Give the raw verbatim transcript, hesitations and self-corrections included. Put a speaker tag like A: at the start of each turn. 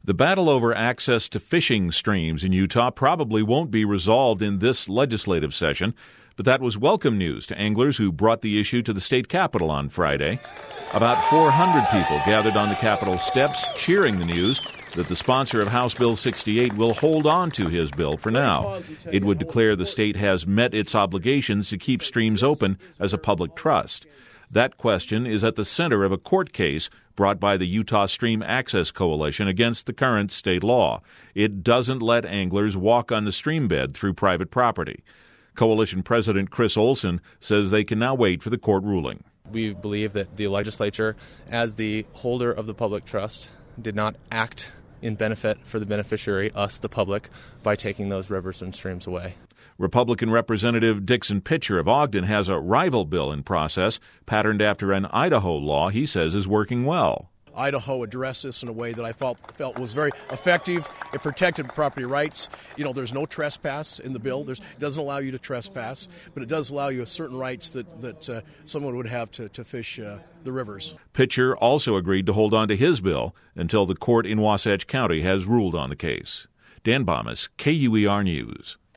A: The battle over access to fishing streams in Utah probably won't be resolved in this legislative session, but that was welcome news to anglers who brought the issue to the state capitol on Friday. About four hundred people gathered on the Capitol steps cheering the news that the sponsor of House Bill sixty-eight will hold on to his bill for now. It would declare the state has met its obligations to keep streams open as a public trust. That question is at the center of a court case brought by the Utah Stream Access Coalition against the current state law. It doesn't let anglers walk on the stream bed through private property. Coalition President Chris Olson says they can now wait for the court ruling.
B: We believe that the legislature, as the holder of the public trust, did not act in benefit for the beneficiary, us, the public, by taking those rivers and streams away.
A: Republican Representative Dixon Pitcher of Ogden has a rival bill in process, patterned after an Idaho law he says is working well.
C: Idaho addressed this in a way that I felt felt was very effective. It protected property rights. You know, there's no trespass in the bill. There's, it doesn't allow you to trespass, but it does allow you certain rights that, that uh, someone would have to, to fish uh, the rivers.
A: Pitcher also agreed to hold on to his bill until the court in Wasatch County has ruled on the case. Dan Bomas, K U E R News.